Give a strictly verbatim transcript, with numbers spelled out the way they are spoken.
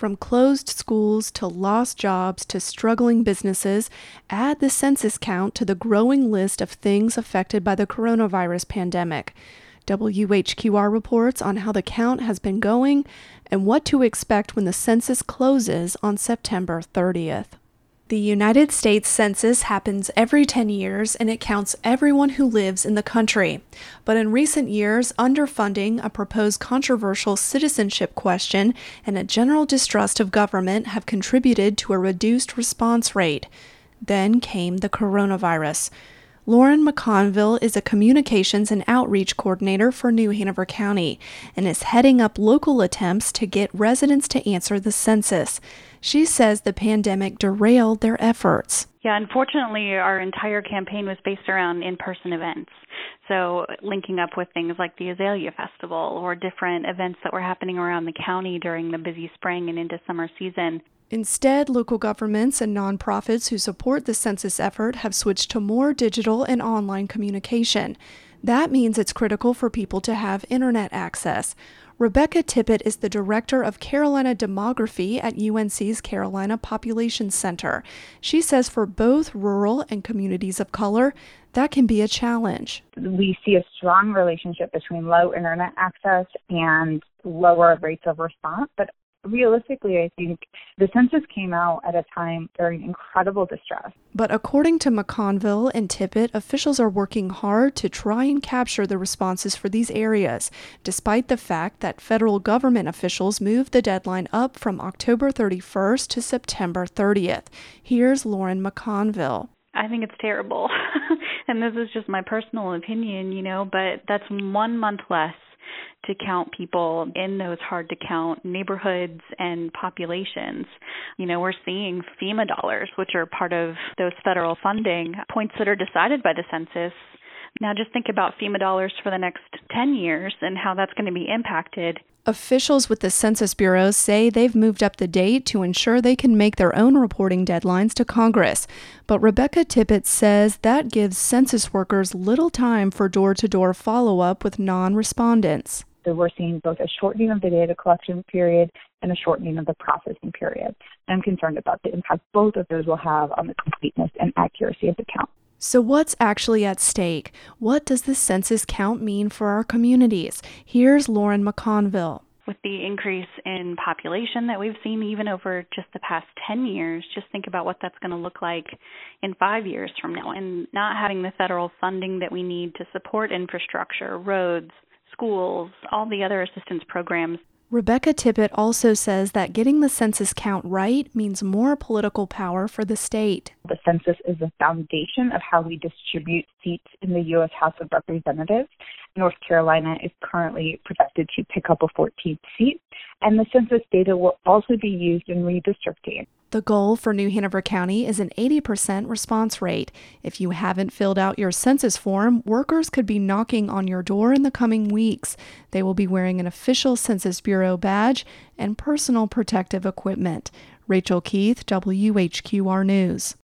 From closed schools to lost jobs to struggling businesses, add the census count to the growing list of things affected by the coronavirus pandemic. W H Q R reports on how the count has been going and what to expect when the census closes on September thirtieth. The United States Census happens every ten years and it counts everyone who lives in the country. But in recent years, underfunding, a proposed controversial citizenship question, and a general distrust of government have contributed to a reduced response rate. Then came the coronavirus. Lauren McConville is a communications and outreach coordinator for New Hanover County and is heading up local attempts to get residents to answer the census. She says the pandemic derailed their efforts. Yeah, unfortunately, our entire campaign was based around in-person events. So linking up with things like the Azalea Festival or different events that were happening around the county during the busy spring and into summer season. Instead, local governments and nonprofits who support the census effort have switched to more digital and online communication. That means it's critical for people to have internet access. Rebecca Tippett is the director of Carolina Demography at U N C's Carolina Population Center. She says for both rural and communities of color, that can be a challenge. We see a strong relationship between low internet access and lower rates of response, but realistically, I think the census came out at a time during incredible distress. But according to McConville and Tippett, officials are working hard to try and capture the responses for these areas, despite the fact that federal government officials moved the deadline up from October thirty-first to September thirtieth. Here's Lauren McConville. I think it's terrible. And this is just my personal opinion, you know, but that's one month less to count people in those hard-to-count neighborhoods and populations. You know, we're seeing FEMA dollars, which are part of those federal funding points that are decided by the census. Now just think about FEMA dollars for the next ten years and how that's going to be impacted. Officials with the Census Bureau say they've moved up the date to ensure they can make their own reporting deadlines to Congress. But Rebecca Tippett says that gives census workers little time for door-to-door follow-up with non-respondents. So we're seeing both a shortening of the data collection period and a shortening of the processing period. I'm concerned about the impact both of those will have on the completeness and accuracy of the count. So what's actually at stake? What does the census count mean for our communities? Here's Lauren McConville. With the increase in population that we've seen even over just the past ten years, just think about what that's going to look like in five years from now. And not having the federal funding that we need to support infrastructure, roads, schools, all the other assistance programs. Rebecca Tippett also says that getting the census count right means more political power for the state. The census is the foundation of how we distribute seats in the U S House of Representatives. North Carolina is currently projected to pick up a fourteenth seat, and the census data will also be used in redistricting. The goal for New Hanover County is an eighty percent response rate. If you haven't filled out your census form, workers could be knocking on your door in the coming weeks. They will be wearing an official Census Bureau badge and personal protective equipment. Rachel Keith, W H Q R News.